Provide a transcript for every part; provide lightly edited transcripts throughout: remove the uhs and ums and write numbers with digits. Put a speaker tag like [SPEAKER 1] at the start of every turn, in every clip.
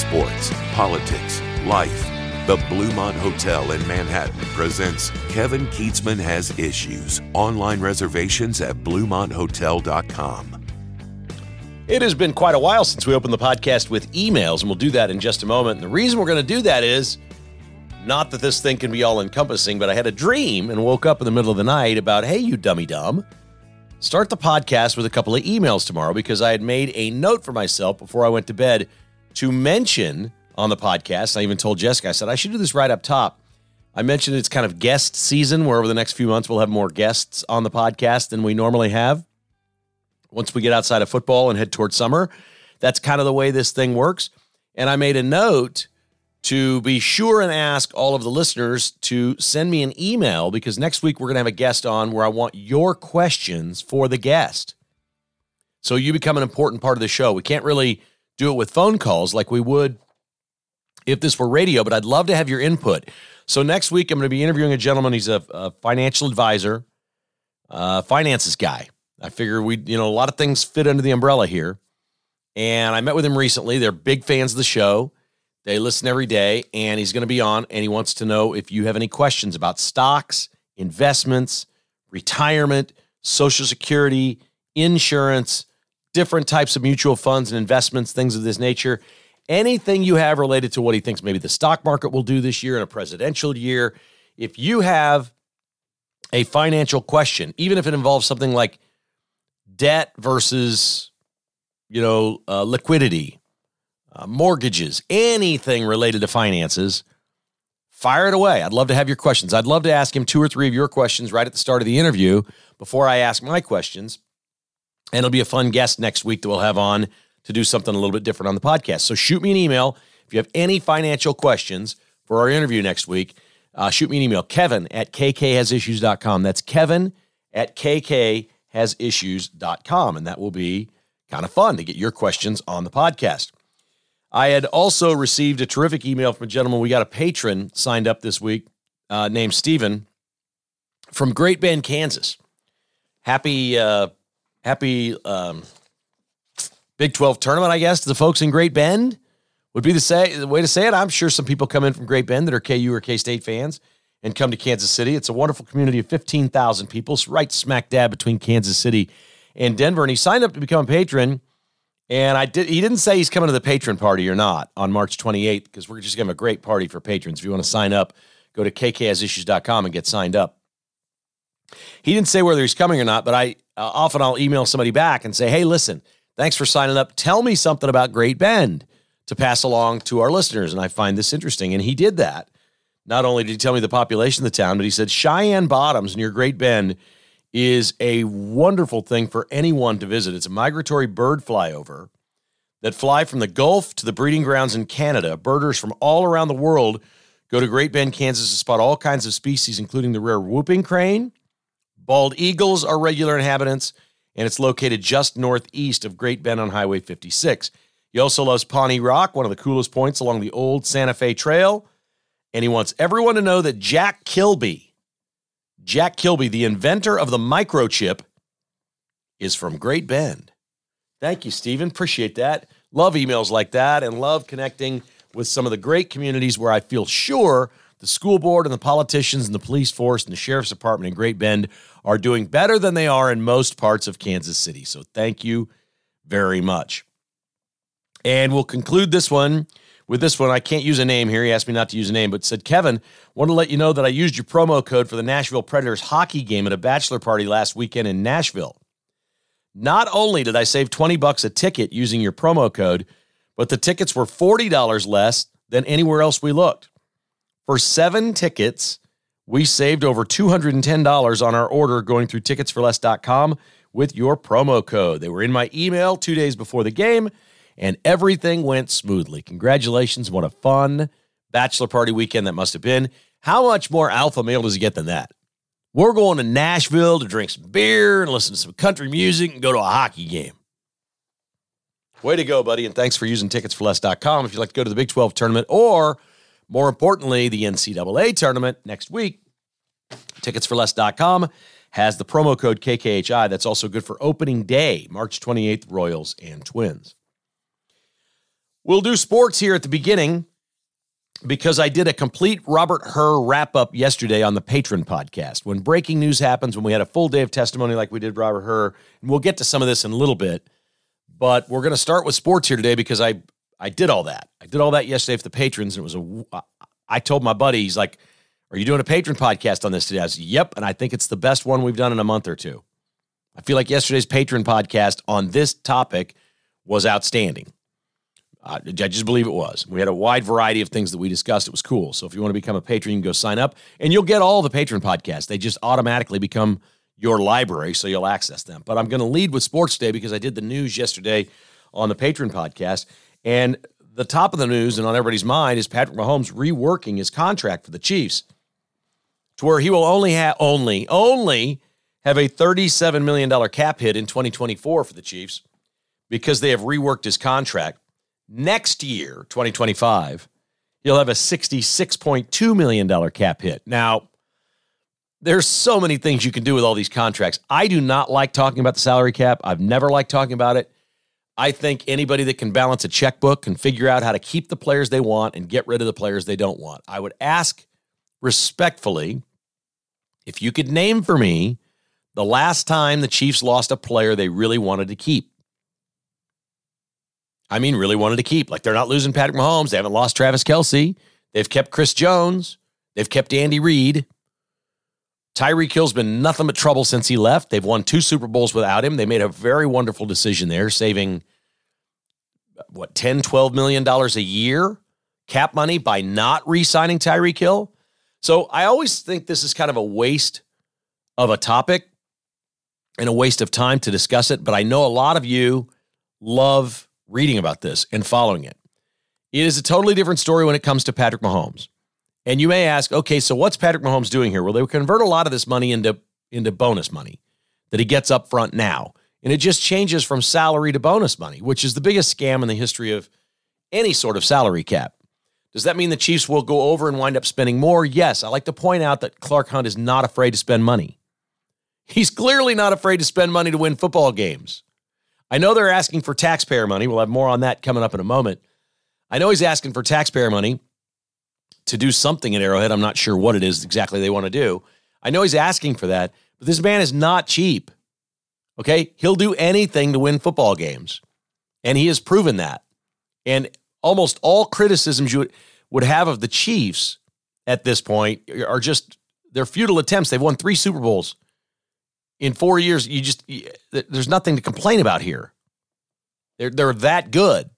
[SPEAKER 1] sports, politics, life. The Bluemont Hotel in Manhattan presents Kevin Kietzman Has Issues. Online reservations at BluemontHotel.com.
[SPEAKER 2] It has been quite a while since we opened the podcast with emails, and we'll do that in just a moment. And the reason we're going to do that is not that this thing can be all-encompassing, but I had a dream and woke up in the middle of the night about, hey, you dummy-dumb, start the podcast with a couple of emails tomorrow, because I had made a note for myself before I went to bed to mention on the podcast. I even told Jessica, I said, I should do this right up top. I mentioned it's kind of guest season, where over the next few months we'll have more guests on the podcast than we normally have. Once we get outside of football and head towards summer, that's kind of the way this thing works. And I made a note to be sure and ask all of the listeners to send me an email, because next week we're going to have a guest on where I want your questions for the guest. So you become an important part of the show. We can't really do it with phone calls like we would if this were radio, but I'd love to have your input. So next week I'm going to be interviewing a gentleman. He's a financial advisor, finances guy. I figure a lot of things fit under the umbrella here. And I met with him recently. They're big fans of the show. They listen every day, and he's going to be on, and he wants to know if you have any questions about stocks, investments, retirement, Social Security, insurance, different types of mutual funds and investments, things of this nature. Anything you have related to what he thinks maybe the stock market will do this year in a presidential year. If you have a financial question, even if it involves something like debt versus, liquidity, mortgages, anything related to finances, fire it away. I'd love to have your questions. I'd love to ask him 2 or 3 of your questions right at the start of the interview before I ask my questions. And it'll be a fun guest next week that we'll have on to do something a little bit different on the podcast. So shoot me an email if you have any financial questions for our interview next week. Shoot me an email, kevin@kkhasissues.com. That's kevin@kkhasissues.com. And that will be kind of fun to get your questions on the podcast. I had also received a terrific email from a gentleman. We got a patron signed up this week named Steven from Great Bend, Kansas. Happy Big 12 tournament, I guess, to the folks in Great Bend would be the way to say it. I'm sure some people come in from Great Bend that are KU or K-State fans and come to Kansas City. It's a wonderful community of 15,000 people, right smack dab between Kansas City and Denver. And he signed up to become a patron. And he didn't say he's coming to the patron party or not on March 28th, because we're just going to have a great party for patrons. If you want to sign up, go to kkhasissues.com and get signed up. He didn't say whether he's coming or not, but I'll email somebody back and say, hey, listen, thanks for signing up. Tell me something about Great Bend to pass along to our listeners. And I find this interesting. And he did that. Not only did he tell me the population of the town, but he said Cheyenne Bottoms near Great Bend is a wonderful thing for anyone to visit. It's a migratory bird flyover that fly from the Gulf to the breeding grounds in Canada. Birders from all around the world go to Great Bend, Kansas to spot all kinds of species, including the rare whooping crane. Bald eagles are regular inhabitants, and it's located just northeast of Great Bend on Highway 56. He also loves Pawnee Rock, one of the coolest points along the old Santa Fe Trail, and he wants everyone to know that Jack Kilby, the inventor of the microchip, is from Great Bend. Thank you, Stephen. Appreciate that. Love emails like that and love connecting with some of the great communities where I feel sure the school board and the politicians and the police force and the sheriff's department in Great Bend are doing better than they are in most parts of Kansas City. So thank you very much. And we'll conclude this one with this one. I can't use a name here. He asked me not to use a name, but said, Kevin, want to let you know that I used your promo code for the Nashville Predators hockey game at a bachelor party last weekend in Nashville. Not only did I save $20 a ticket using your promo code, but the tickets were $40 less than anywhere else we looked. For 7 tickets, we saved over $210 on our order going through ticketsforless.com with your promo code. They were in my email 2 days before the game, and everything went smoothly. Congratulations. What a fun bachelor party weekend that must have been. How much more alpha male does he get than that? We're going to Nashville to drink some beer and listen to some country music and go to a hockey game. Way to go, buddy, and thanks for using ticketsforless.com if you'd like to go to the Big 12 tournament or, more importantly, the NCAA tournament next week. Ticketsforless.com has the promo code KKHI. That's also good for opening day, March 28th, Royals and Twins. We'll do sports here at the beginning because I did a complete Robert Herr wrap-up yesterday on the Patron podcast. When breaking news happens, when we had a full day of testimony like we did Robert Herr, and we'll get to some of this in a little bit, but we're going to start with sports here today because I did all that. I did all that yesterday for the patrons, and I told my buddy, he's like, "Are you doing a Patron podcast on this today?" I said, "Yep," and I think it's the best one we've done in a month or two. I feel like yesterday's Patron podcast on this topic was outstanding. I just believe it was. We had a wide variety of things that we discussed. It was cool. So if you want to become a patron, you can go sign up, and you'll get all the Patron podcasts. They just automatically become your library, so you'll access them. But I'm going to lead with sports today because I did the news yesterday on the Patron podcast, and the top of the news and on everybody's mind is Patrick Mahomes reworking his contract for the Chiefs to where he will only have a $37 million cap hit in 2024 for the Chiefs because they have reworked his contract. Next year, 2025, he'll have a $66.2 million cap hit. Now, there's so many things you can do with all these contracts. I do not like talking about the salary cap. I've never liked talking about it. I think anybody that can balance a checkbook can figure out how to keep the players they want and get rid of the players they don't want. I would ask respectfully if you could name for me the last time the Chiefs lost a player they really wanted to keep. I mean, really wanted to keep. Like, they're not losing Patrick Mahomes. They haven't lost Travis Kelce. They've kept Chris Jones. They've kept Andy Reid. Tyreek Hill's been nothing but trouble since he left. They've won 2 Super Bowls without him. They made a very wonderful decision there, saving, $10, $12 million a year cap money by not re-signing Tyreek Hill. So I always think this is kind of a waste of a topic and a waste of time to discuss it, but I know a lot of you love reading about this and following it. It is a totally different story when it comes to Patrick Mahomes. And you may ask, okay, so what's Patrick Mahomes doing here? Well, they convert a lot of this money into bonus money that he gets up front now. And it just changes from salary to bonus money, which is the biggest scam in the history of any sort of salary cap. Does that mean the Chiefs will go over and wind up spending more? Yes. I like to point out that Clark Hunt is not afraid to spend money. He's clearly not afraid to spend money to win football games. I know they're asking for taxpayer money. We'll have more on that coming up in a moment. I know he's asking for taxpayer money to do something at Arrowhead. I'm not sure what it is exactly they want to do. I know he's asking for that, but this man is not cheap. Okay? He'll do anything to win football games, and he has proven that. And almost all criticisms you would have of the Chiefs at this point are just, they're futile attempts. They've won 3 Super Bowls in 4 years. There's nothing to complain about here. They're that good.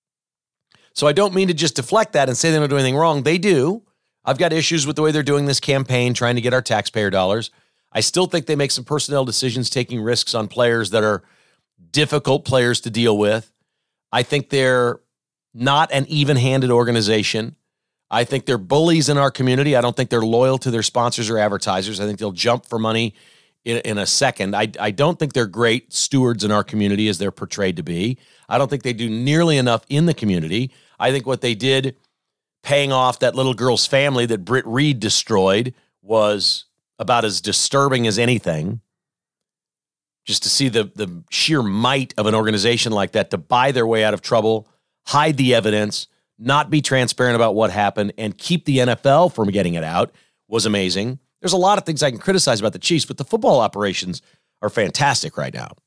[SPEAKER 2] So I don't mean to just deflect that and say they don't do anything wrong. They do. I've got issues with the way they're doing this campaign, trying to get our taxpayer dollars. I still think they make some personnel decisions, taking risks on players that are difficult players to deal with. I think they're not an even-handed organization. I think they're bullies in our community. I don't think they're loyal to their sponsors or advertisers. I think they'll jump for money in a second. I don't think they're great stewards in our community as they're portrayed to be. I don't think they do nearly enough in the community. I think what they did paying off that little girl's family that Britt Reed destroyed was about as disturbing as anything. Just to see the sheer might of an organization like that to buy their way out of trouble, hide the evidence, not be transparent about what happened, and keep the NFL from getting it out was amazing. There's a lot of things I can criticize about the Chiefs, but the football operations are fantastic right now.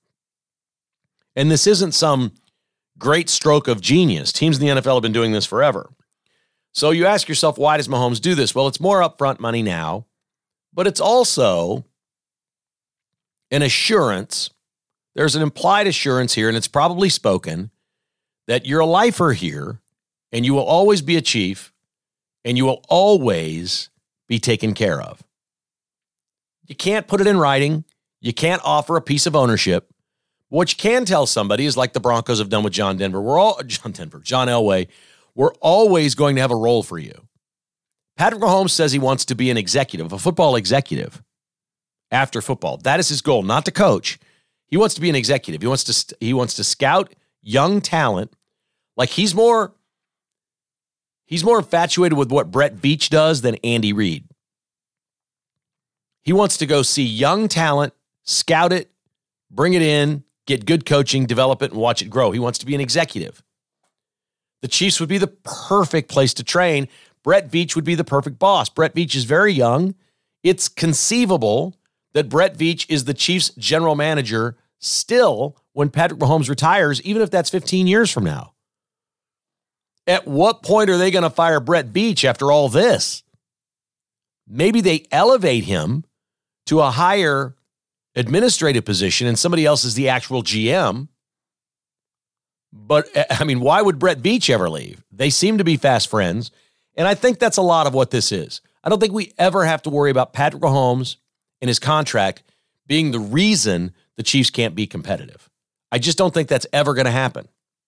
[SPEAKER 2] And this isn't some great stroke of genius. Teams in the NFL have been doing this forever. So you ask yourself, why does Mahomes do this? Well, it's more upfront money now, but it's also an assurance. There's an implied assurance here, and it's probably spoken, that you're a lifer here, and you will always be a Chief, and you will always be taken care of. You can't put it in writing. You can't offer a piece of ownership. What you can tell somebody is like the Broncos have done with John Elway. We're always going to have a role for you. Patrick Mahomes says he wants to be an executive, a football executive after football. That is his goal, not to coach. He wants to be an executive. He wants to scout young talent. Like he's more infatuated with what Brett Veach does than Andy Reid. He wants to go see young talent, scout it, bring it in, get good coaching, develop it, and watch it grow. He wants to be an executive. The Chiefs would be the perfect place to train. Brett Veach would be the perfect boss. Brett Veach is very young. It's conceivable that Brett Veach is the Chiefs general manager still when Patrick Mahomes retires, even if that's 15 years from now. At what point are they going to fire Brett Veach after all this? Maybe they elevate him to a higher administrative position and somebody else is the actual GM. But, I mean, why would Brett Veach ever leave? They seem to be fast friends, and I think that's a lot of what this is. I don't think we ever have to worry about Patrick Mahomes and his contract being the reason the Chiefs can't be competitive. I just don't think that's ever going to happen.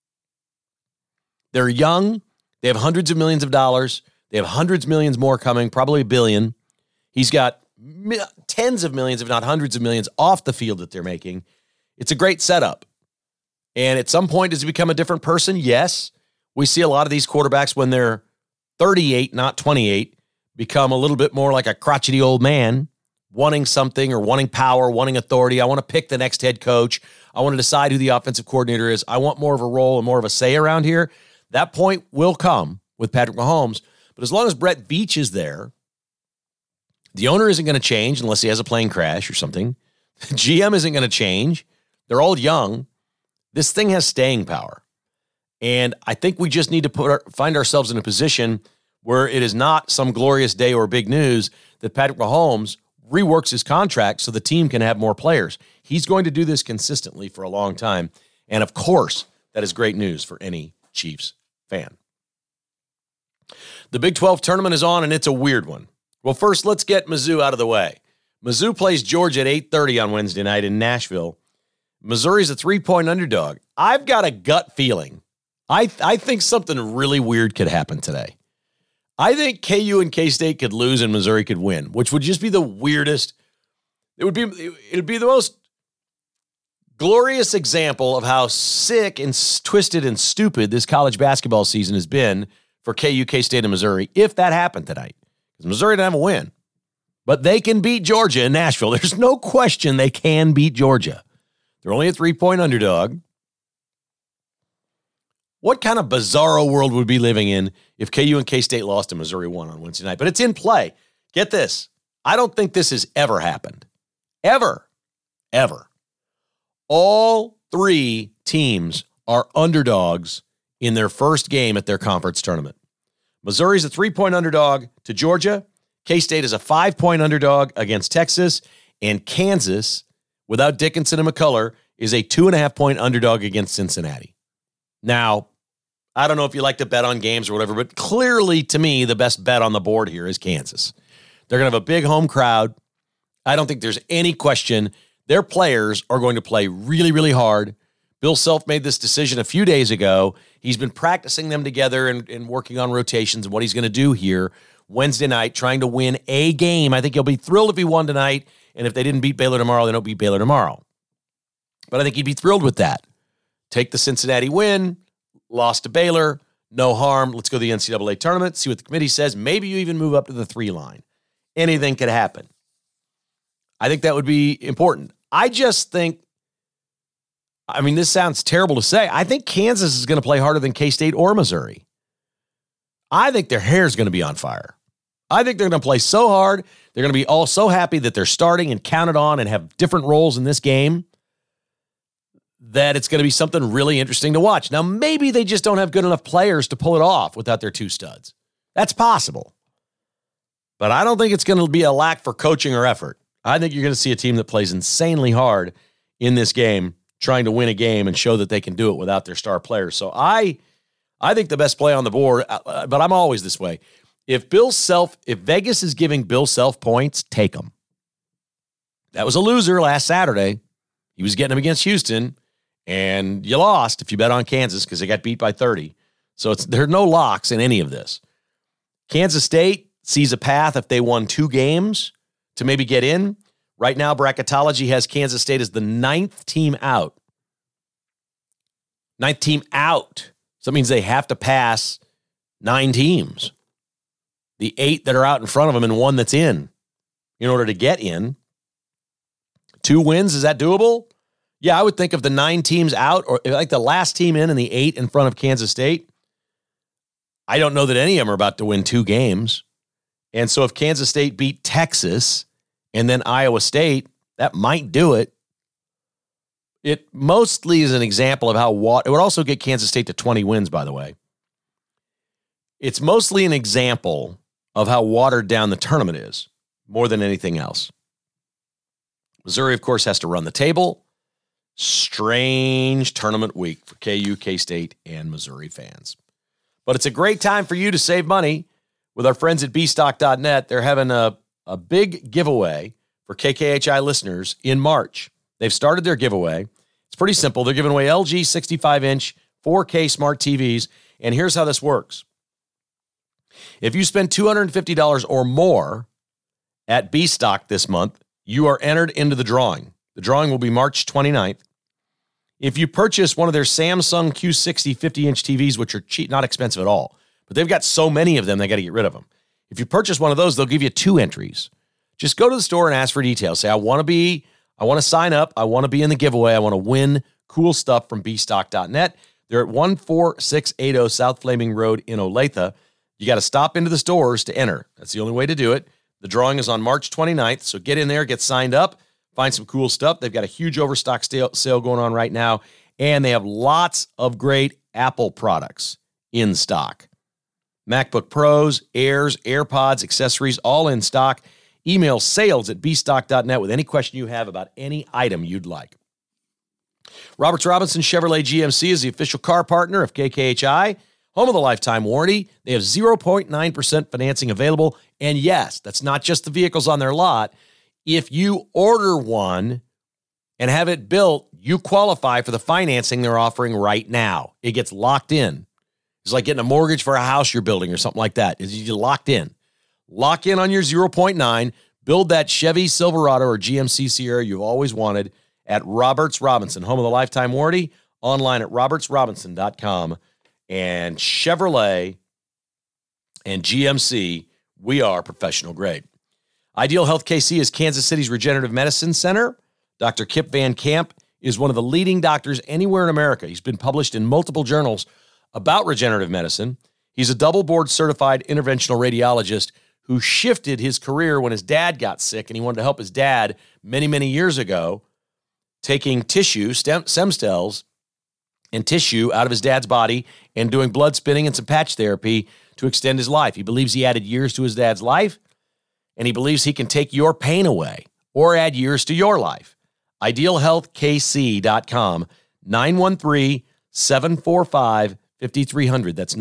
[SPEAKER 2] They're young. They have hundreds of millions of dollars. They have hundreds of millions more coming, probably $1 billion. He's got tens of millions, if not hundreds of millions, off the field that they're making. It's a great setup. And at some point, does he become a different person? Yes. We see a lot of these quarterbacks when they're 38, not 28, become a little bit more like a crotchety old man, wanting something or wanting power, wanting authority. I want to pick the next head coach. I want to decide who the offensive coordinator is. I want more of a role and more of a say around here. That point will come with Patrick Mahomes. But as long as Brett Veach is there, the owner isn't going to change unless he has a plane crash or something. The GM isn't going to change. They're all young. This thing has staying power. And I think we just need to find ourselves in a position where it is not some glorious day or big news that Patrick Mahomes reworks his contract so the team can have more players. He's going to do this consistently for a long time. And of course, that is great news for any Chiefs fan. The Big 12 tournament is on, and it's a weird one. Well, first, let's get Mizzou out of the way. Mizzou plays Georgia at 8:30 on Wednesday night in Nashville. Missouri's a 3-point underdog. I've got a gut feeling. I think something really weird could happen today. I think KU and K-State could lose and Missouri could win, which would just be the weirdest. It'd be the most glorious example of how sick and twisted and stupid this college basketball season has been for KU, K-State, and Missouri if that happened tonight. Because Missouri didn't have a win. But they can beat Georgia in Nashville. There's no question they can beat Georgia. They're only a 3-point underdog. What kind of bizarro world would we be living in if KU and K-State lost and Missouri won on Wednesday night? But it's in play. Get this. I don't think this has ever happened. Ever. All three teams are underdogs in their first game at their conference tournament. Missouri's a 3-point underdog to Georgia. K-State is a 5-point underdog against Texas. And Kansas, without Dickinson and McCullough, is a 2.5-point underdog against Cincinnati. Now, I don't know if you like to bet on games or whatever, but clearly to me, the best bet on the board here is Kansas. They're going to have a big home crowd. I don't think there's any question. Their players are going to play really, really hard. Bill Self made this decision a few days ago. He's been practicing them together and working on rotations and what he's going to do here Wednesday night, trying to win a game. I think he'll be thrilled if he won tonight, and if they didn't beat Baylor tomorrow, they don't beat Baylor tomorrow. But I think he'd be thrilled with that. Take the Cincinnati win, lost to Baylor, no harm. Let's go to the NCAA tournament, see what the committee says. Maybe you even move up to the 3 line. Anything could happen. I think that would be important. I just think, this sounds terrible to say. I think Kansas is going to play harder than K-State or Missouri. I think their hair is going to be on fire. I think they're going to play so hard. They're going to be all so happy that they're starting and counted on and have different roles in this game that it's going to be something really interesting to watch. Now, maybe they just don't have good enough players to pull it off without their 2 studs. That's possible. But I don't think it's going to be a lack for coaching or effort. I think you're going to see a team that plays insanely hard in this game, trying to win a game and show that they can do it without their star players. So I think the best play on the board, but I'm always this way. If Vegas is giving Bill Self points, take them. That was a loser last Saturday. He was getting them against Houston, and you lost if you bet on Kansas because they got beat by 30. So there are no locks in any of this. Kansas State sees a path if they won 2 games to maybe get in. Right now, bracketology has Kansas State as the 9th team out. 9th team out. So that means they have to pass 9 teams. The 8 that are out in front of them and 1 that's in order to get in. 2 wins, is that doable? Yeah, I would think of the 9 teams out, or like the last team in and the 8 in front of Kansas State. I don't know that any of them are about to win 2 games. And so if Kansas State beat Texas and then Iowa State, that might do it. It mostly is an example of how it would also get Kansas State to 20 wins, by the way. It's mostly an example of how watered down the tournament is, more than anything else. Missouri, of course, has to run the table. Strange tournament week for KU, K-State, and Missouri fans. But it's a great time for you to save money with our friends at bstock.net. They're having a big giveaway for KKHI listeners in March. They've started their giveaway. It's pretty simple. They're giving away LG 65-inch 4K smart TVs, and here's how this works. If you spend $250 or more at bstock this month, you are entered into the drawing. The drawing will be March 29th. If you purchase one of their Samsung Q60 50-inch TVs, which are cheap, not expensive at all, but they've got so many of them, they got to get rid of them. If you purchase one of those, they'll give you 2 entries. Just go to the store and ask for details. Say, I want to sign up. I want to be in the giveaway. I want to win cool stuff from bstock.net. They're at 14680 South Flaming Road in Olathe. You got to stop into the stores to enter. That's the only way to do it. The drawing is on March 29th, so get in there, get signed up, find some cool stuff. They've got a huge overstock sale going on right now, and they have lots of great Apple products in stock. MacBook Pros, Airs, AirPods, accessories, all in stock. Email sales@bstock.net with any question you have about any item you'd like. Roberts Robinson Chevrolet GMC is the official car partner of KKHI, home of the lifetime warranty. They have 0.9% financing available. And yes, that's not just the vehicles on their lot. If you order one and have it built, you qualify for the financing they're offering right now. It gets locked in. It's like getting a mortgage for a house you're building or something like that. You're locked in. Lock in on your 0.9. Build that Chevy Silverado or GMC Sierra you've always wanted at Roberts Robinson, home of the lifetime warranty, online at robertsrobinson.com. And Chevrolet and GMC, we are professional grade. Ideal Health KC is Kansas City's regenerative medicine center. Dr. Kip Van Camp is one of the leading doctors anywhere in America. He's been published in multiple journals about regenerative medicine. He's a double board certified interventional radiologist who shifted his career when his dad got sick, and he wanted to help his dad many, many years ago, taking tissue, stem cells, and tissue out of his dad's body and doing blood spinning and some patch therapy to extend his life. He believes he added years to his dad's life, and he believes he can take your pain away or add years to your life. IdealHealthKC.com, 913-745-5300. That's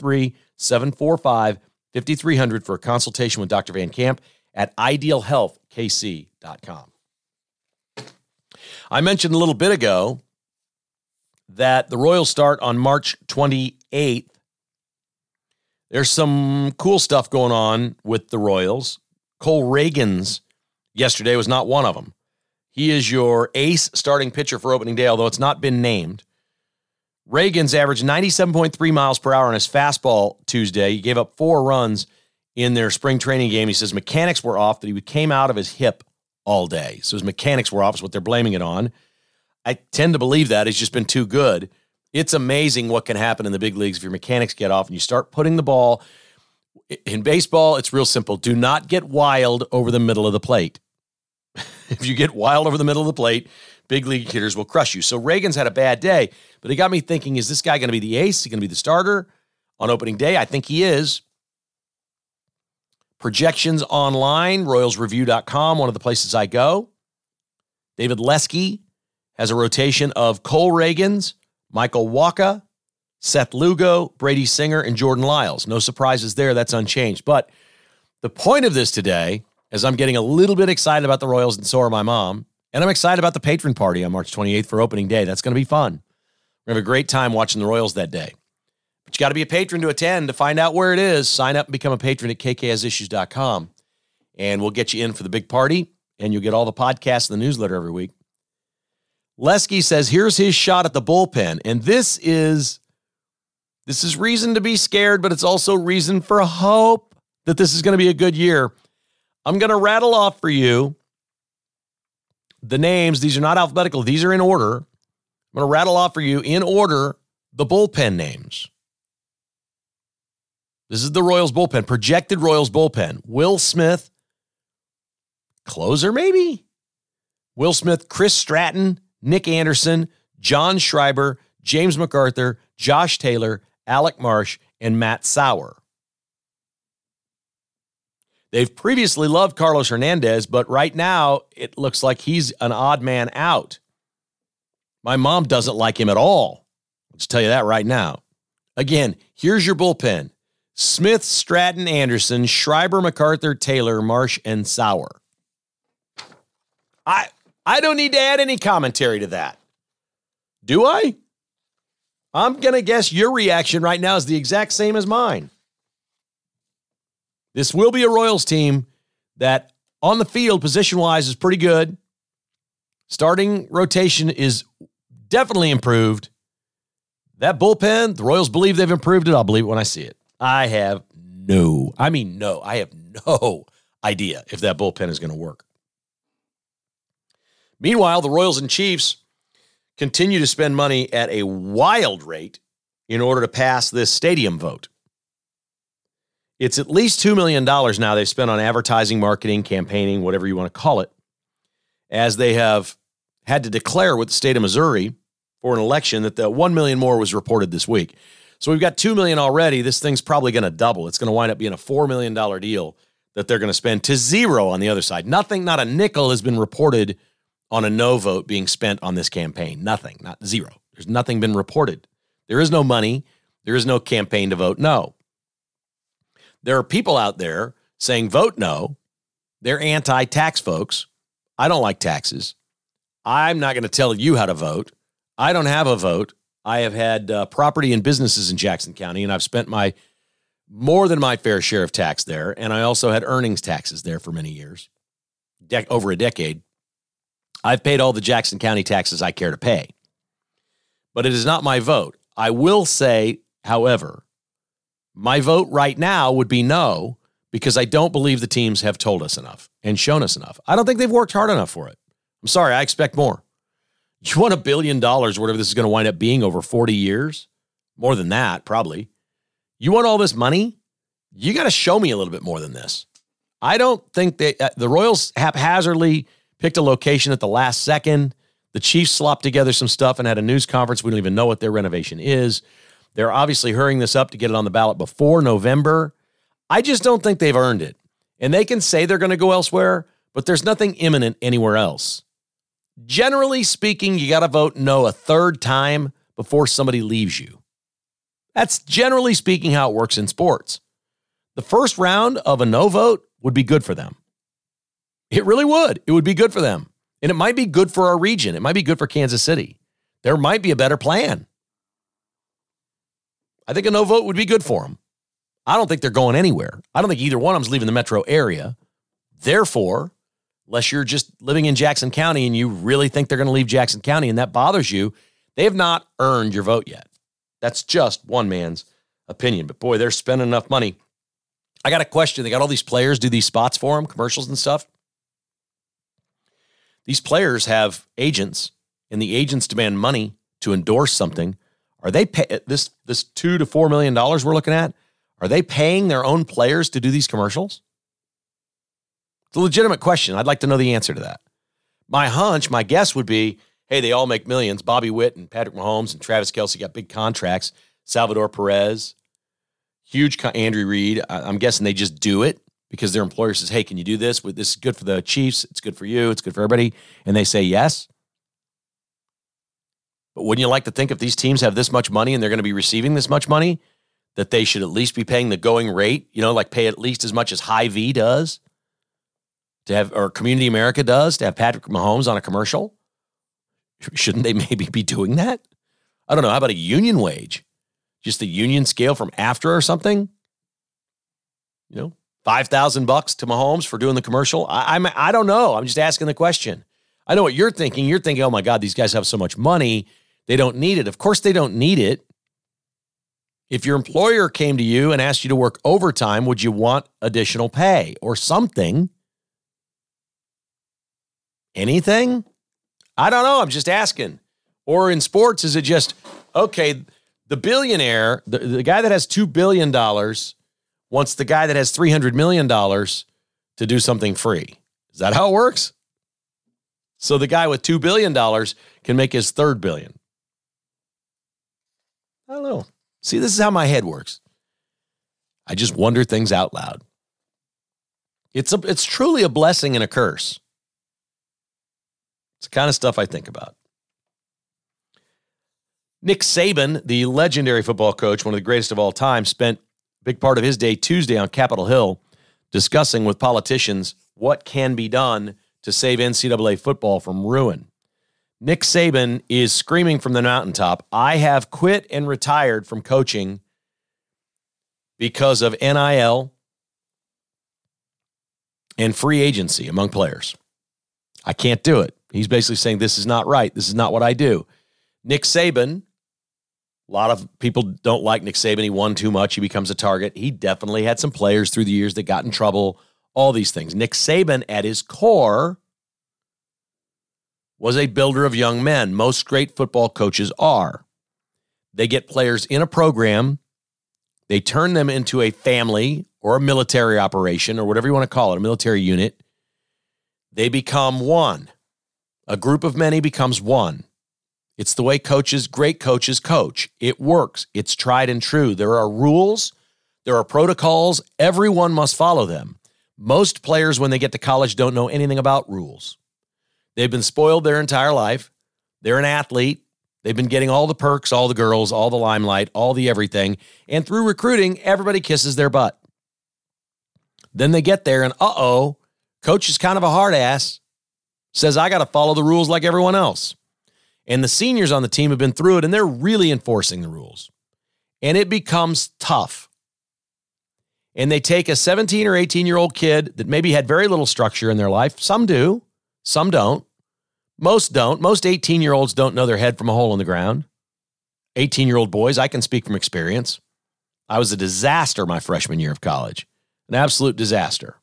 [SPEAKER 2] 913-745-5300 for a consultation with Dr. Van Camp at IdealHealthKC.com. I mentioned a little bit ago that the Royals start on March 28th. There's some cool stuff going on with the Royals. Cole Reagans yesterday was not one of them. He is your ace starting pitcher for opening day, although it's not been named. Reagans averaged 97.3 miles per hour on his fastball Tuesday. He gave up 4 runs in their spring training game. He says mechanics were off, that he came out of his hip all day. So his mechanics were off is what they're blaming it on. I tend to believe that. He's just been too good. It's amazing what can happen in the big leagues if your mechanics get off and you start putting the ball. In baseball, it's real simple. Do not get wild over the middle of the plate. If you get wild over the middle of the plate, big league hitters will crush you. So Reagans had a bad day, but it got me thinking, is this guy going to be the ace? Is he going to be the starter on opening day? I think he is. Projections online, RoyalsReview.com, one of the places I go. David Lesky has a rotation of Cole Reagans, Michael Wacha, Seth Lugo, Brady Singer, and Jordan Lyles. No surprises there. That's unchanged. But the point of this today, as I'm getting a little bit excited about the Royals, and so are my mom, and I'm excited about the patron party on March 28th for opening day. That's going to be fun. We're going to have a great time watching the Royals that day. But you got to be a patron to attend. To find out where it is, sign up and become a patron at kkasissues.com, and we'll get you in for the big party, and you'll get all the podcasts and the newsletter every week. Lesky says, here's his shot at the bullpen, and this is reason to be scared, but it's also reason for hope that this is going to be a good year. I'm going to rattle off for you the names. These are not alphabetical. These are in order. I'm going to rattle off for you in order the bullpen names. This is the Royals bullpen, projected Royals bullpen. Will Smith, closer maybe? Will Smith, Chris Stratton, Nick Anderson, John Schreiber, James MacArthur, Josh Taylor, Alec Marsh, and Matt Sauer. They've previously loved Carlos Hernandez, but right now it looks like he's an odd man out. My mom doesn't like him at all. I'll just tell you that right now. Again, here's your bullpen. Smith, Stratton, Anderson, Schreiber, MacArthur, Taylor, Marsh, and Sauer. I don't need to add any commentary to that. Do I? I'm going to guess your reaction right now is the exact same as mine. This will be a Royals team that on the field, position-wise, is pretty good. Starting rotation is definitely improved. That bullpen, the Royals believe they've improved it. I'll believe it when I see it. I have no idea if that bullpen is going to work. Meanwhile, the Royals and Chiefs continue to spend money at a wild rate in order to pass this stadium vote. It's at least $2 million now they've spent on advertising, marketing, campaigning, whatever you want to call it, as they have had to declare with the state of Missouri for an election that the $1 million more was reported this week. So we've got $2 million already. This thing's probably going to double. It's going to wind up being a $4 million deal that they're going to spend to zero on the other side. Nothing, not a nickel has been reported on a no vote being spent on this campaign. Nothing, not zero. There's nothing been reported. There is no money. There is no campaign to vote no. There are people out there saying vote no. They're anti-tax folks. I don't like taxes. I'm not going to tell you how to vote. I don't have a vote. I have had property and businesses in Jackson County, and I've spent more than my fair share of tax there, and I also had earnings taxes there for many years, over a decade. I've paid all the Jackson County taxes I care to pay. But it is not my vote. I will say, however, my vote right now would be no, because I don't believe the teams have told us enough and shown us enough. I don't think they've worked hard enough for it. I'm sorry, I expect more. You want $1 billion, whatever this is going to wind up being over 40 years? More than that, probably. You want all this money? You got to show me a little bit more than this. I don't think the Royals haphazardly picked a location at the last second. The Chiefs slopped together some stuff and had a news conference. We don't even know what their renovation is. They're obviously hurrying this up to get it on the ballot before November. I just don't think they've earned it. And they can say they're going to go elsewhere, but there's nothing imminent anywhere else. Generally speaking, you got to vote no a third time before somebody leaves you. That's generally speaking how it works in sports. The first round of a no vote would be good for them. It really would. It would be good for them. And it might be good for our region. It might be good for Kansas City. There might be a better plan. I think a no vote would be good for them. I don't think they're going anywhere. I don't think either one of them's leaving the metro area. Therefore, unless you're just living in Jackson County and you really think they're going to leave Jackson County and that bothers you, they have not earned your vote yet. That's just one man's opinion. But boy, they're spending enough money. I got a question. They got all these players do these spots for them, commercials and stuff. These players have agents, and the agents demand money to endorse something. Are they this $2 to $4 million we're looking at? Are they paying their own players to do these commercials? It's a legitimate question. I'd like to know the answer to that. My hunch, my guess would be, hey, they all make millions. Bobby Witt and Patrick Mahomes and Travis Kelce got big contracts. Salvador Perez, huge Andrew Reid. I'm guessing they just do it because their employer says, hey, can you do this? This is good for the Chiefs. It's good for you. It's good for everybody. And they say yes. But wouldn't you like to think if these teams have this much money and they're going to be receiving this much money, that they should at least be paying the going rate, like pay at least as much as Hy-Vee does to have, or Community America does to have Patrick Mahomes on a commercial? Shouldn't they maybe be doing that? I don't know. How about a union wage? Just the union scale from after or something? $5,000 to Mahomes for doing the commercial? I don't know. I'm just asking the question. I know what you're thinking. You're thinking, oh my God, these guys have so much money. They don't need it. Of course they don't need it. If your employer came to you and asked you to work overtime, would you want additional pay or something? Anything? I don't know. I'm just asking. Or in sports, is it just, okay, the billionaire, the guy that has $2 billion wants the guy that has $300 million to do something free. Is that how it works? So the guy with $2 billion can make his third billion. I don't know. See, this is how my head works. I just wonder things out loud. It's truly a blessing and a curse. It's the kind of stuff I think about. Nick Saban, the legendary football coach, one of the greatest of all time, spent a big part of his day Tuesday on Capitol Hill discussing with politicians what can be done to save NCAA football from ruin. Nick Saban is screaming from the mountaintop, I have quit and retired from coaching because of NIL and free agency among players. I can't do it. He's basically saying this is not right. This is not what I do. Nick Saban, a lot of people don't like Nick Saban. He won too much. He becomes a target. He definitely had some players through the years that got in trouble, all these things. Nick Saban, at his core, was a builder of young men. Most great football coaches are. They get players in a program. They turn them into a family or a military operation or whatever you want to call it, a military unit. They become one. A group of many becomes one. It's the way great coaches coach. It works. It's tried and true. There are rules. There are protocols. Everyone must follow them. Most players, when they get to college, don't know anything about rules. They've been spoiled their entire life. They're an athlete. They've been getting all the perks, all the girls, all the limelight, all the everything. And through recruiting, everybody kisses their butt. Then they get there and, coach is kind of a hard ass. Says, I got to follow the rules like everyone else. And the seniors on the team have been through it, and they're really enforcing the rules. And it becomes tough. And they take a 17 or 18-year-old kid that maybe had very little structure in their life. Some do. Some don't. Most don't. Most 18-year-olds don't know their head from a hole in the ground. 18-year-old boys, I can speak from experience. I was a disaster my freshman year of college. An absolute disaster.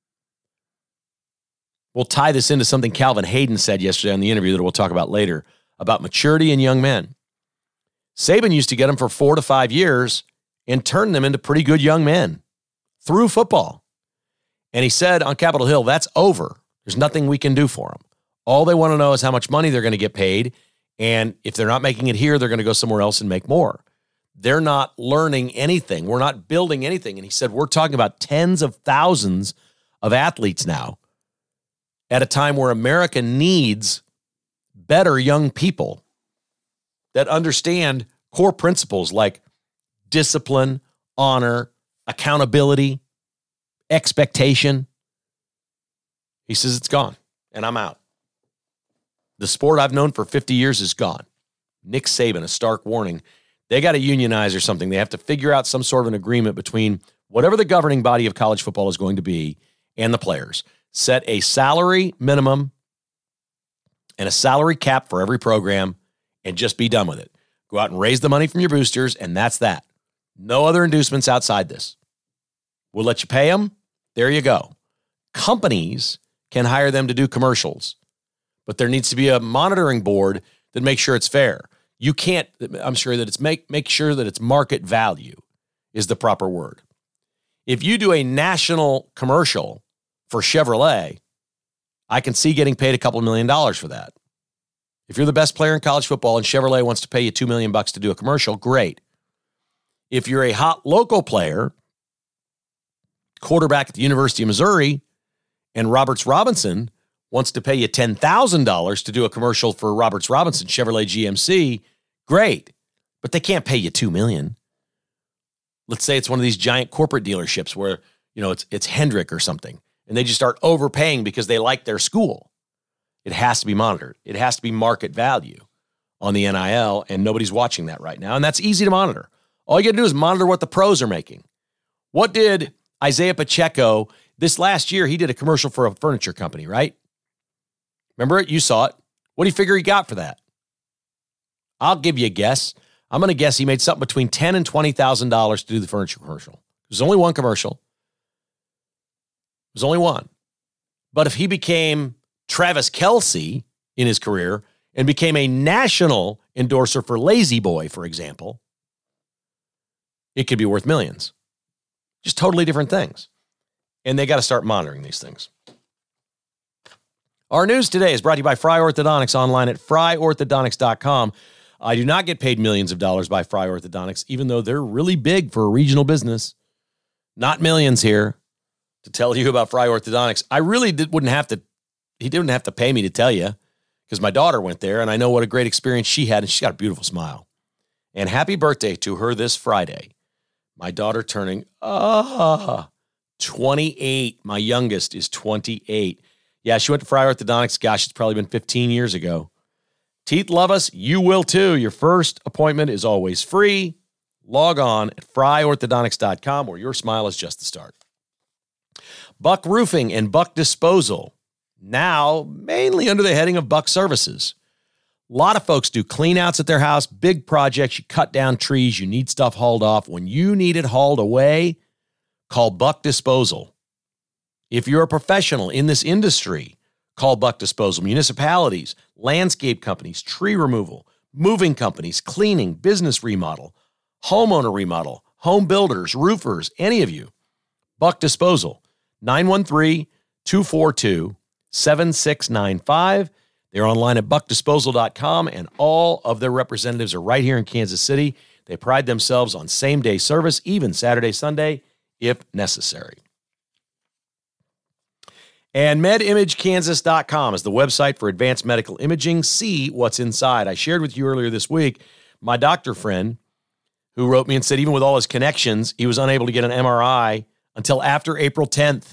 [SPEAKER 2] We'll tie this into something Calvin Hayden said yesterday on the interview that we'll talk about later about maturity in young men. Saban used to get them for 4 to 5 years and turn them into pretty good young men through football. And he said on Capitol Hill, that's over. There's nothing we can do for them. All they want to know is how much money they're going to get paid. And if they're not making it here, they're going to go somewhere else and make more. They're not learning anything. We're not building anything. And he said, we're talking about tens of thousands of athletes now at a time where America needs better young people that understand core principles like discipline, honor, accountability, expectation. He says it's gone, and I'm out. The sport I've known for 50 years is gone. Nick Saban, a stark warning. They got to unionize or something. They have to figure out some sort of an agreement between whatever the governing body of college football is going to be and the players. Set a salary minimum and a salary cap for every program and just be done with it. Go out and raise the money from your boosters, and that's that. No other inducements outside this. We'll let you pay them. There you go. Companies can hire them to do commercials, but there needs to be a monitoring board that makes sure it's fair. You can't, I'm sure that it's make sure that it's market value is the proper word. If you do a national commercial for Chevrolet, I can see getting paid a couple $1 million for that. If you're the best player in college football and Chevrolet wants to pay you $2 million to do a commercial, great. If you're a hot local player, quarterback at the University of Missouri, and Roberts Robinson wants to pay you $10,000 to do a commercial for Roberts Robinson Chevrolet GMC, great. But they can't pay you $2 million. Let's say it's one of these giant corporate dealerships where, it's Hendrick or something, and they just start overpaying because they like their school. It has to be monitored. It has to be market value on the NIL, and nobody's watching that right now. And that's easy to monitor. All you got to do is monitor what the pros are making. What did Isaiah Pacheco, this last year, he did a commercial for a furniture company, right? Remember it? You saw it. What do you figure he got for that? I'll give you a guess. I'm going to guess he made something between $10,000 and $20,000 to do the furniture commercial. There's only one commercial. There's only one. But if he became Travis Kelce in his career and became a national endorser for Lazy Boy, for example, it could be worth millions. Just totally different things. And they got to start monitoring these things. Our news today is brought to you by Fry Orthodontics online at fryorthodontics.com. I do not get paid millions of dollars by Fry Orthodontics, even though they're really big for a regional business. Not millions here to tell you about Fry Orthodontics. I really he didn't have to pay me to tell you because my daughter went there and I know what a great experience she had, and she's got a beautiful smile. And happy birthday to her this Friday. My daughter turning 28. My youngest is 28. Yeah, she went to Fry Orthodontics. Gosh, it's probably been 15 years ago. Teeth love us. You will too. Your first appointment is always free. Log on at fryorthodontics.com where your smile is just the start. Buck Roofing and Buck Disposal, now mainly under the heading of Buck Services. A lot of folks do clean-outs at their house, big projects. You cut down trees. You need stuff hauled off. When you need it hauled away, call Buck Disposal. If you're a professional in this industry, call Buck Disposal. Municipalities, landscape companies, tree removal, moving companies, cleaning, business remodel, homeowner remodel, home builders, roofers, any of you. Buck Disposal, 913-242-7695. They're online at buckdisposal.com, and all of their representatives are right here in Kansas City. They pride themselves on same-day service, even Saturday, Sunday, if necessary. And medimagekansas.com is the website for advanced medical imaging. See what's inside. I shared with you earlier this week, my doctor friend who wrote me and said even with all his connections, he was unable to get an MRI until after April 10th.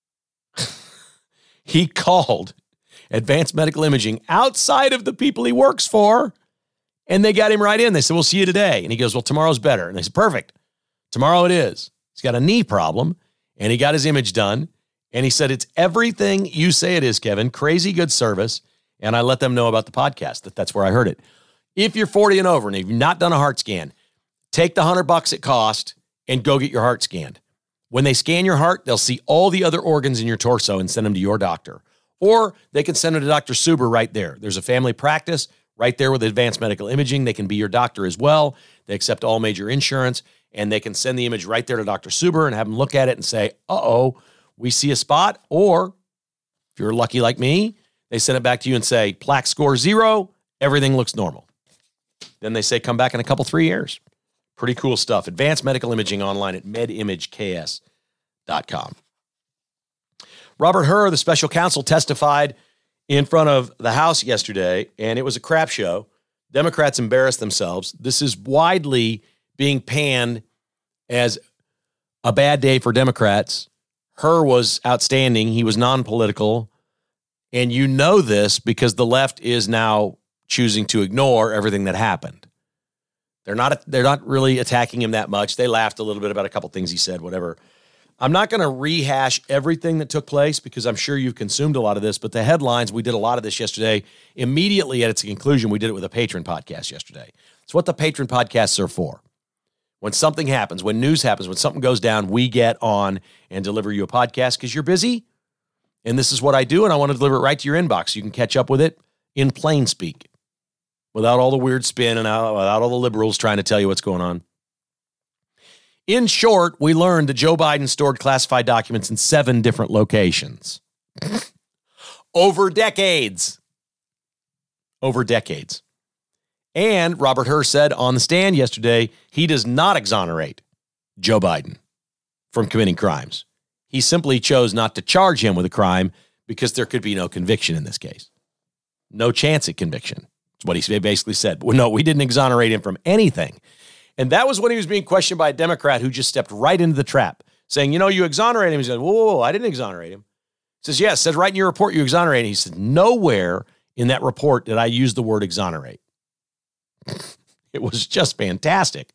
[SPEAKER 2] He called Advanced Medical Imaging outside of the people he works for, and they got him right in. They said, we'll see you today. And he goes, well, tomorrow's better. And they said, perfect. Tomorrow it is. He's got a knee problem, and he got his image done. And he said, it's everything you say it is, Kevin. Crazy good service. And I let them know about the podcast, that's where I heard it. If you're 40 and over and you've not done a heart scan, take the $100 it cost and go get your heart scanned. When they scan your heart, they'll see all the other organs in your torso and send them to your doctor. Or they can send them to Dr. Suber right there. There's a family practice right there with Advanced Medical Imaging. They can be your doctor as well. They accept all major insurance, and they can send the image right there to Dr. Suber and have him look at it and say, uh-oh, we see a spot. Or if you're lucky like me, they send it back to you and say, plaque score 0, everything looks normal. Then they say, come back in 3 years. Pretty cool stuff. Advanced Medical Imaging online at medimageks.com. Robert Hur, the special counsel, testified in front of the House yesterday, and it was a crap show. Democrats embarrassed themselves. This is widely being panned as a bad day for Democrats. Hur was outstanding. He was non-political. And you know this because the left is now choosing to ignore everything that happened. They're not really attacking him that much. They laughed a little bit about a couple things he said, whatever. I'm not going to rehash everything that took place because I'm sure you've consumed a lot of this, but the headlines, we did a lot of this yesterday. Immediately at its conclusion, we did it with a patron podcast yesterday. It's what the patron podcasts are for. When something happens, when news happens, when something goes down, we get on and deliver you a podcast because you're busy. And this is what I do, and I want to deliver it right to your inbox. You can catch up with it in plain speak without all the weird spin and without all the liberals trying to tell you what's going on. In short, we learned that Joe Biden stored classified documents in 7 different locations over decades. And Robert Hur said on the stand yesterday, he does not exonerate Joe Biden from committing crimes. He simply chose not to charge him with a crime because there could be no conviction in this case. No chance at conviction. That's what he basically said. Well, no, we didn't exonerate him from anything. And that was when he was being questioned by a Democrat who just stepped right into the trap, saying, you exonerate him. He said, whoa, I didn't exonerate him. He says, yes, it says right in your report you exonerate. He said, nowhere in that report did I use the word exonerate. It was just fantastic.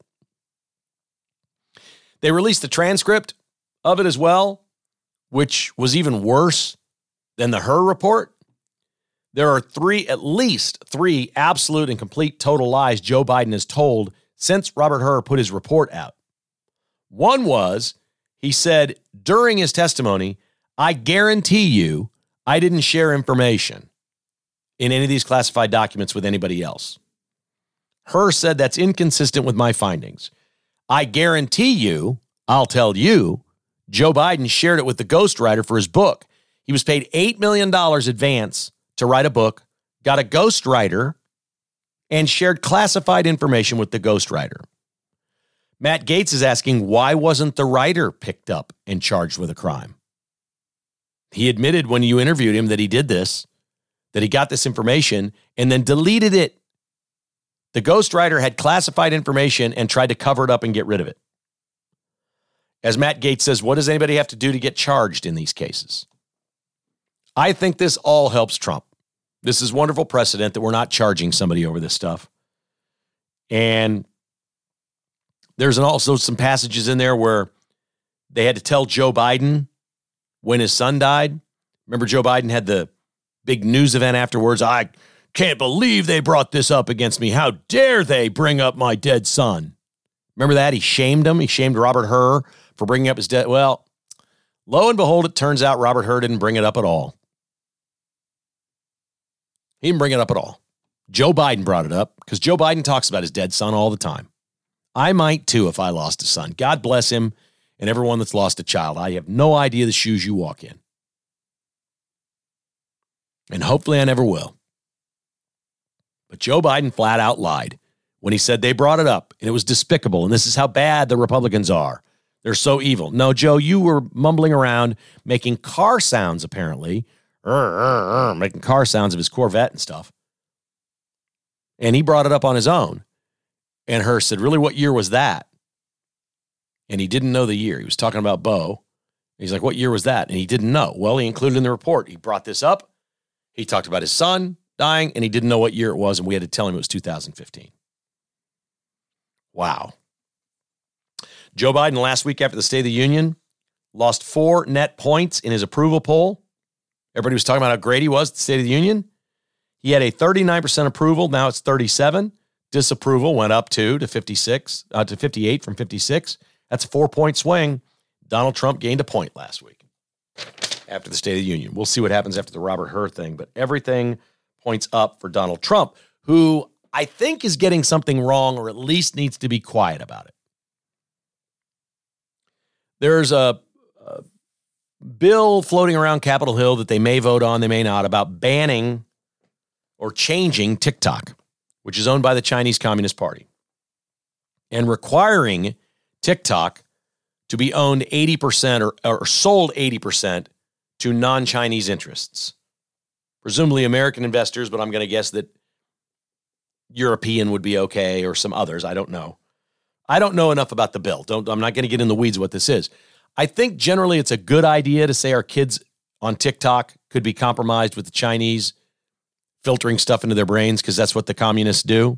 [SPEAKER 2] They released the transcript of it as well, which was even worse than the Hur report. There are at least three absolute and complete total lies Joe Biden has told since Robert Hur put his report out. One was, he said during his testimony, I guarantee you I didn't share information in any of these classified documents with anybody else. Hur said that's inconsistent with my findings. I guarantee you I'll tell you, Joe Biden shared it with the ghostwriter for his book. He was paid $8 million advance to write a book, got a ghostwriter, and shared classified information with the ghostwriter. Matt Gaetz is asking, why wasn't the writer picked up and charged with a crime? He admitted when you interviewed him that he did this, that he got this information and then deleted it. The ghostwriter had classified information and tried to cover it up and get rid of it. As Matt Gaetz says, what does anybody have to do to get charged in these cases? I think this all helps Trump. This is wonderful precedent that we're not charging somebody over this stuff. And there's also some passages in there where they had to tell Joe Biden when his son died. Remember, Joe Biden had the big news event afterwards. I can't believe they brought this up against me. How dare they bring up my dead son? Remember that? He shamed him. He shamed Robert Hur for bringing up his dead. Well, lo and behold, it turns out Robert Hur didn't bring it up at all. He didn't bring it up at all. Joe Biden brought it up because Joe Biden talks about his dead son all the time. I might too if I lost a son. God bless him and everyone that's lost a child. I have no idea the shoes you walk in. And hopefully I never will. But Joe Biden flat out lied when he said they brought it up and it was despicable and this is how bad the Republicans are. They're so evil. No, Joe, you were mumbling around making car sounds apparently. Making car sounds of his Corvette and stuff. And he brought it up on his own. And Hur said, really, what year was that? And he didn't know the year. He was talking about Bo. He's like, what year was that? And he didn't know. Well, he included in the report. He brought this up. He talked about his son dying, and he didn't know what year it was, and we had to tell him it was 2015. Wow. Joe Biden last week after the State of the Union lost 4 net points in his approval poll. Everybody was talking about how great he was at the State of the Union. He had a 39% approval. Now it's 37. Disapproval went up to 58 from 56. That's a 4-point swing. Donald Trump gained a point last week after the State of the Union. We'll see what happens after the Robert Hur thing, but everything points up for Donald Trump, who I think is getting something wrong or at least needs to be quiet about it. There's a bill floating around Capitol Hill that they may vote on, they may not, about banning or changing TikTok, which is owned by the Chinese Communist Party, and requiring TikTok to be owned 80% or sold 80% to non-Chinese interests. Presumably American investors, but I'm going to guess that European would be okay or some others. I don't know. I don't know enough about the bill. I'm not going to get in the weeds what this is. I think generally it's a good idea to say our kids on TikTok could be compromised with the Chinese filtering stuff into their brains because that's what the communists do.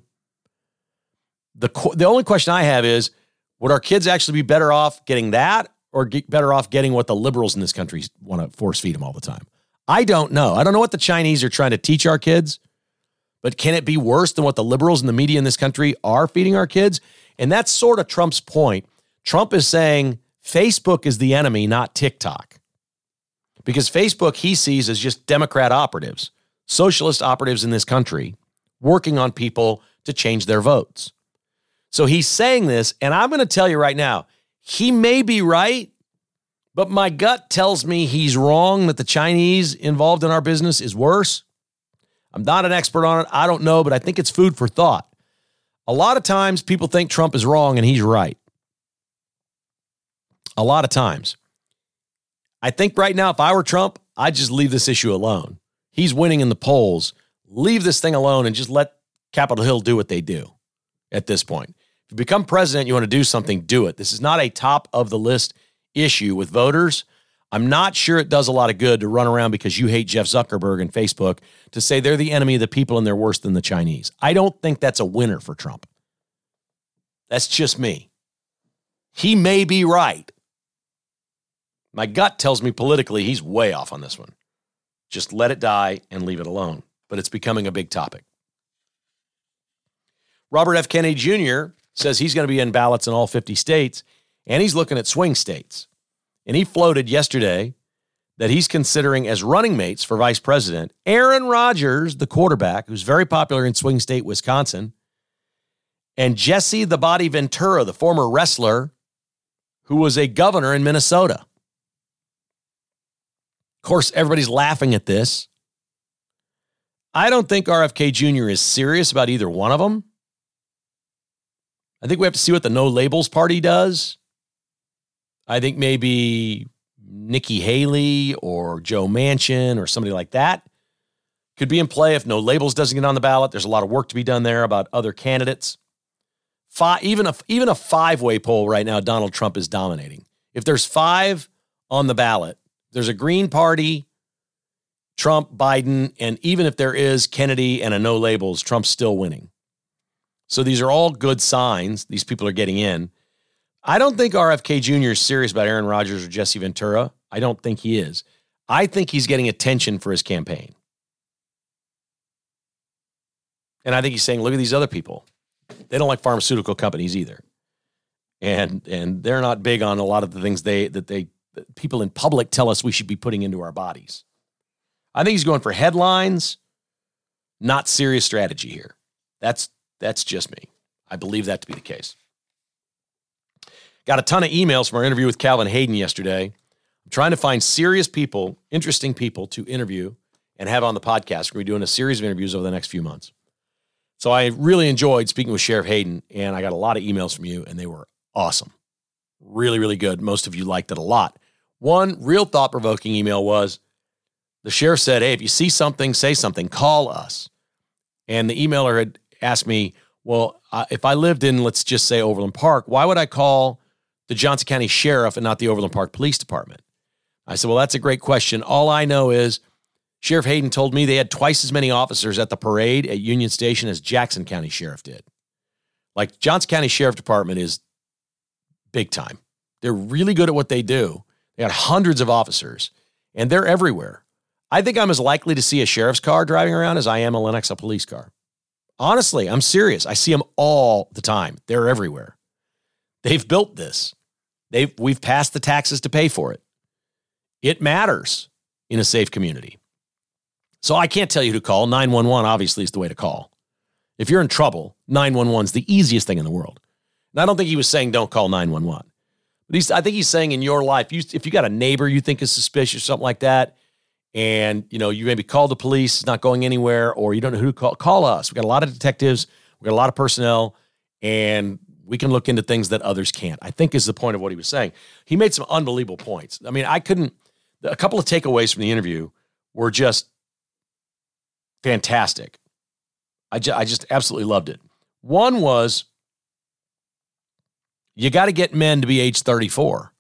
[SPEAKER 2] The only question I have is, would our kids actually be better off getting that or better off getting what the liberals in this country want to force feed them all the time? I don't know. I don't know what the Chinese are trying to teach our kids, but can it be worse than what the liberals and the media in this country are feeding our kids? And that's sort of Trump's point. Trump is saying Facebook is the enemy, not TikTok. Because Facebook he sees as just Democrat operatives, socialist operatives in this country, working on people to change their votes. So he's saying this, and I'm going to tell you right now, he may be right, but my gut tells me he's wrong, that the Chinese involved in our business is worse. I'm not an expert on it. I don't know, but I think it's food for thought. A lot of times people think Trump is wrong and he's right. A lot of times. I think right now, if I were Trump, I'd just leave this issue alone. He's winning in the polls. Leave this thing alone and just let Capitol Hill do what they do at this point. If you become president, you want to do something, do it. This is not a top of the list issue with voters. I'm not sure it does a lot of good to run around because you hate Jeff Zuckerberg and Facebook to say they're the enemy of the people and they're worse than the Chinese. I don't think that's a winner for Trump. That's just me. He may be right. My gut tells me politically he's way off on this one. Just let it die and leave it alone. But it's becoming a big topic. Robert F. Kennedy Jr. says he's going to be in ballots in all 50 states, and he's looking at swing states. And he floated yesterday that he's considering as running mates for vice president Aaron Rodgers, the quarterback, who's very popular in swing state Wisconsin, and Jesse the Body Ventura, the former wrestler, who was a governor in Minnesota. Of course, everybody's laughing at this. I don't think RFK Jr. is serious about either one of them. I think we have to see what the No Labels Party does. I think maybe Nikki Haley or Joe Manchin or somebody like that could be in play if No Labels doesn't get on the ballot. There's a lot of work to be done there about other candidates. Even a five-way poll right now, Donald Trump is dominating. If there's 5 on the ballot, there's a Green Party, Trump, Biden, and even if there is Kennedy and a No Labels, Trump's still winning. So these are all good signs. These people are getting in. I don't think RFK Jr. is serious about Aaron Rodgers or Jesse Ventura. I don't think he is. I think he's getting attention for his campaign. And I think he's saying, look at these other people. They don't like pharmaceutical companies either. And they're not big on a lot of the things that people in public tell us we should be putting into our bodies. I think he's going for headlines, not serious strategy here. That's just me. I believe that to be the case. Got a ton of emails from our interview with Calvin Hayden yesterday. I'm trying to find serious people, interesting people to interview and have on the podcast. We're going to be doing a series of interviews over the next few months. So I really enjoyed speaking with Sheriff Hayden, and I got a lot of emails from you, and they were awesome. Really, really good. Most of you liked it a lot. One real thought-provoking email was, the sheriff said, hey, if you see something, say something, call us. And the emailer had asked me, well, if I lived in, let's just say, Overland Park, why would I call the Johnson County Sheriff and not the Overland Park Police Department? I said, well, that's a great question. All I know is Sheriff Hayden told me they had twice as many officers at the parade at Union Station as Jackson County Sheriff did. Like, Johnson County Sheriff Department is big time. They're really good at what they do. They got hundreds of officers, and they're everywhere. I think I'm as likely to see a sheriff's car driving around as I am a Lenexa police car. Honestly, I'm serious. I see them all the time. They're everywhere. They've built this. We've passed the taxes to pay for it. It matters in a safe community. So I can't tell you who to call. 911 obviously is the way to call. If you're in trouble, 911 is the easiest thing in the world. And I don't think he was saying don't call 911. But I think he's saying in your life, if you got a neighbor you think is suspicious or something like that, and you maybe call the police, it's not going anywhere, or you don't know who to call us. We got a lot of detectives, we got a lot of personnel, and we can look into things that others can't, I think is the point of what he was saying. He made some unbelievable points. I mean, a couple of takeaways from the interview were just fantastic. I just absolutely loved it. One was, you got to get men to be age 34.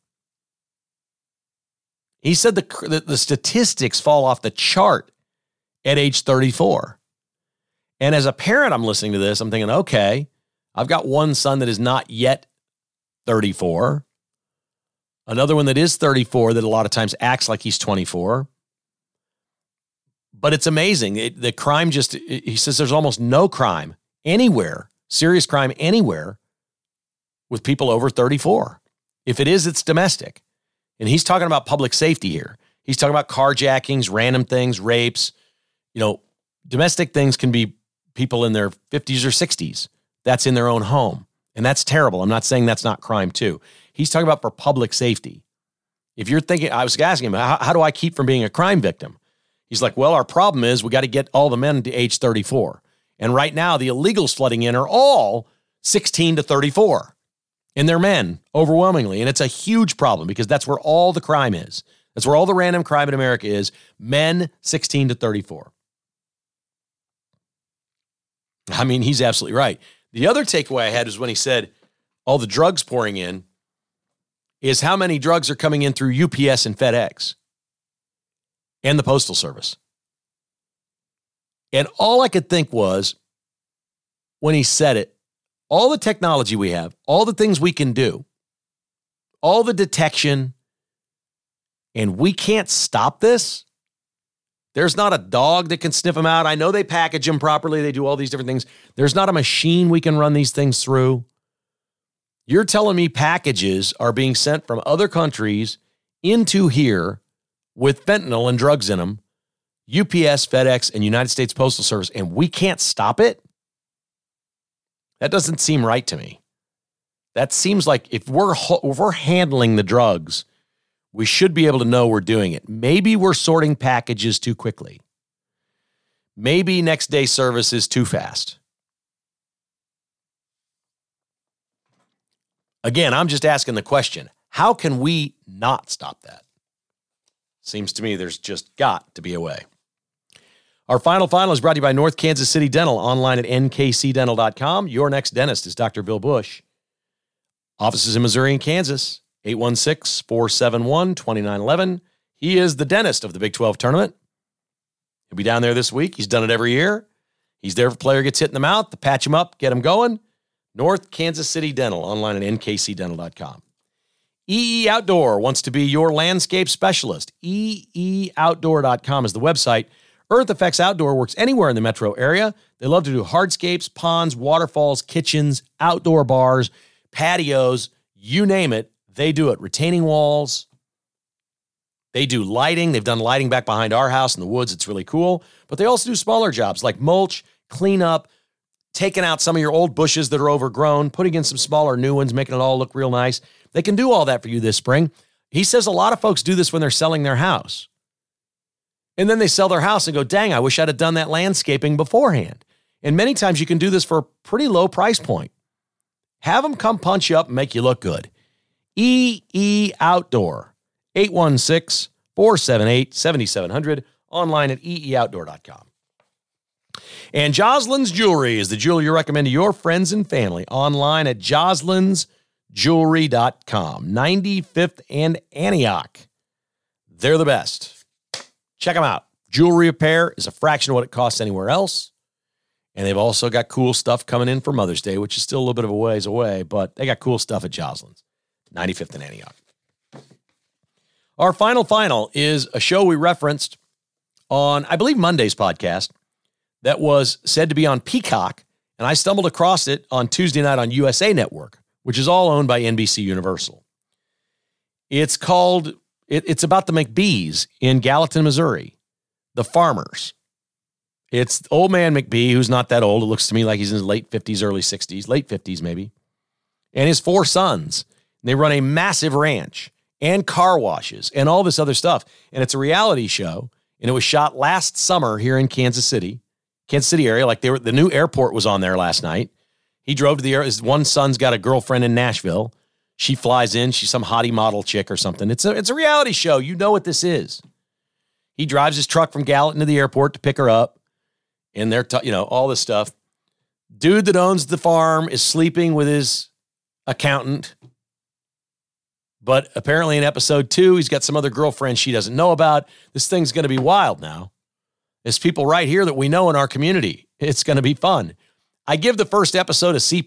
[SPEAKER 2] He said the statistics fall off the chart at age 34. And as a parent, I'm listening to this, I'm thinking, okay, I've got one son that is not yet 34. Another one that is 34 that a lot of times acts like he's 24. But it's amazing. The crime he says there's almost no crime anywhere, serious crime anywhere with people over 34. If it is, it's domestic. And he's talking about public safety here. He's talking about carjackings, random things, rapes. Domestic things can be people in their 50s or 60s. That's in their own home. And that's terrible. I'm not saying that's not crime too. He's talking about for public safety. If you're thinking, I was asking him, how do I keep from being a crime victim? He's like, well, our problem is we got to get all the men to age 34. And right now, the illegals flooding in are all 16 to 34. And they're men, overwhelmingly. And it's a huge problem because that's where all the crime is. That's where all the random crime in America is. Men 16 to 34. I mean, he's absolutely right. The other takeaway I had was when he said all the drugs pouring in is how many drugs are coming in through UPS and FedEx and the Postal Service. And all I could think was, when he said it, all the technology we have, all the things we can do, all the detection, and we can't stop this. There's not a dog that can sniff them out. I know they package them properly. They do all these different things. There's not a machine we can run these things through. You're telling me packages are being sent from other countries into here with fentanyl and drugs in them, UPS, FedEx, and United States Postal Service, and we can't stop it? That doesn't seem right to me. That seems like if we're handling the drugs, we should be able to know we're doing it. Maybe we're sorting packages too quickly. Maybe next day service is too fast. Again, I'm just asking the question, how can we not stop that? Seems to me there's just got to be a way. Our final is brought to you by North Kansas City Dental, online at nkcdental.com. Your next dentist is Dr. Bill Bush. Offices in Missouri and Kansas, 816-471-2911. He is the dentist of the Big 12 tournament. He'll be down there this week. He's done it every year. He's there if a player gets hit in the mouth to patch him up, get him going. North Kansas City Dental, online at nkcdental.com. EE Outdoor wants to be your landscape specialist. EEOutdoor.com is the website. Earth Effects Outdoor works anywhere in the metro area. They love to do hardscapes, ponds, waterfalls, kitchens, outdoor bars, patios, you name it, they do it. Retaining walls. They do lighting. They've done lighting back behind our house in the woods. It's really cool. But they also do smaller jobs like mulch, cleanup, taking out some of your old bushes that are overgrown, putting in some smaller new ones, making it all look real nice. They can do all that for you this spring. He says a lot of folks do this when they're selling their house. And then they sell their house and go, dang, I wish I'd have done that landscaping beforehand. And many times you can do this for a pretty low price point. Have them come punch you up and make you look good. EE Outdoor, 816-478-7700, online at eeoutdoor.com. And Joslin's Jewelry is the jewelry you recommend to your friends and family, online at joslinsjewelry.com. 95th and Antioch. They're the best. Check them out. Jewelry repair is a fraction of what it costs anywhere else. And they've also got cool stuff coming in for Mother's Day, which is still a little bit of a ways away, but they got cool stuff at Joslin's. 95th and Antioch. Our final is a show we referenced on, I believe, Monday's podcast that was said to be on Peacock, and I stumbled across it on Tuesday night on USA Network, which is all owned by NBC Universal. It's called, it's about the McBees in Gallatin, Missouri, the farmers. It's old man McBee, who's not that old. It looks to me like he's in his late 50s, early 60s, late 50s maybe, and his 4 sons. They run a massive ranch and car washes and all this other stuff. And it's a reality show, and it was shot last summer here in Kansas City area. Like the new airport was on there last night. He drove to the air. His one son's got a girlfriend in Nashville. She flies in. She's some hottie model chick or something. It's a reality show. You know what this is. He drives his truck from Gallatin to the airport to pick her up. And they're, all this stuff. Dude that owns the farm is sleeping with his accountant. But apparently in episode 2, he's got some other girlfriend she doesn't know about. This thing's going to be wild now. There's people right here that we know in our community. It's going to be fun. I give the first episode a C+.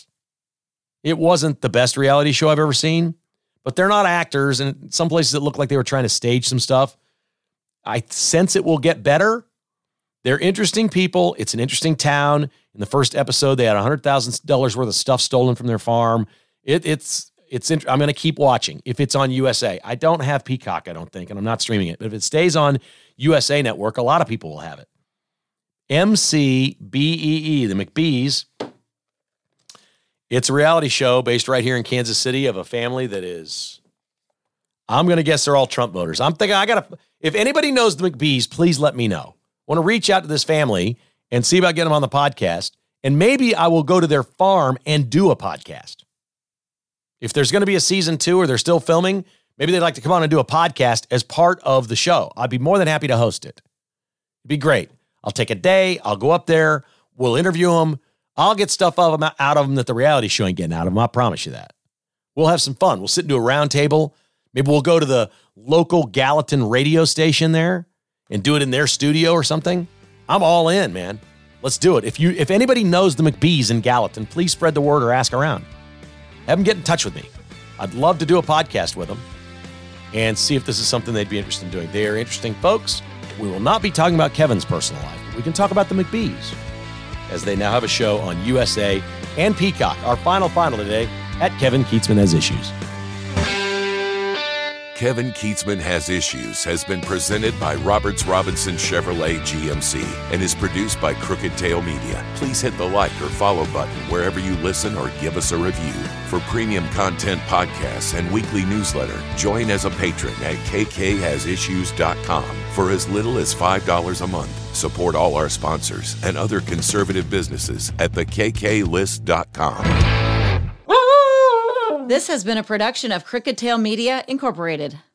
[SPEAKER 2] It wasn't the best reality show I've ever seen, but they're not actors, and some places it looked like they were trying to stage some stuff. I sense it will get better. They're interesting people. It's an interesting town. In the first episode, they had $100,000 worth of stuff stolen from their farm. I'm going to keep watching if it's on USA. I don't have Peacock, I don't think, and I'm not streaming it. But if it stays on USA Network, a lot of people will have it. MCBEE, the McBees. It's a reality show based right here in Kansas City of a family that is, I'm going to guess they're all Trump voters. I'm thinking if anybody knows the McBees, please let me know. I want to reach out to this family and see about getting them on the podcast. And maybe I will go to their farm and do a podcast. If there's going to be a season 2 or they're still filming, maybe they'd like to come on and do a podcast as part of the show. I'd be more than happy to host it. It'd be great. I'll take a day. I'll go up there. We'll interview them. I'll get stuff out of them that the reality show ain't getting out of them. I promise you that. We'll have some fun. We'll sit and do a round table. Maybe we'll go to the local Gallatin radio station there and do it in their studio or something. I'm all in, man. Let's do it. If anybody knows the McBees in Gallatin, please spread the word or ask around. Have them get in touch with me. I'd love to do a podcast with them and see if this is something they'd be interested in doing. They are interesting folks. We will not be talking about Kevin's personal life, but we can talk about the McBees as they now have a show on USA and Peacock. Our final today at Kevin Kietzman Has Issues.
[SPEAKER 1] Kevin Keatsman Has Issues has been presented by Roberts Robinson Chevrolet GMC and is produced by Crooked Tail Media. Please hit the like or follow button wherever you listen or give us a review. For premium content podcasts and weekly newsletter, join as a patron at kkhasissues.com for as little as $5 a month. Support all our sponsors and other conservative businesses at thekklist.com.
[SPEAKER 3] This has been a production of Crooked Tail Media, Incorporated.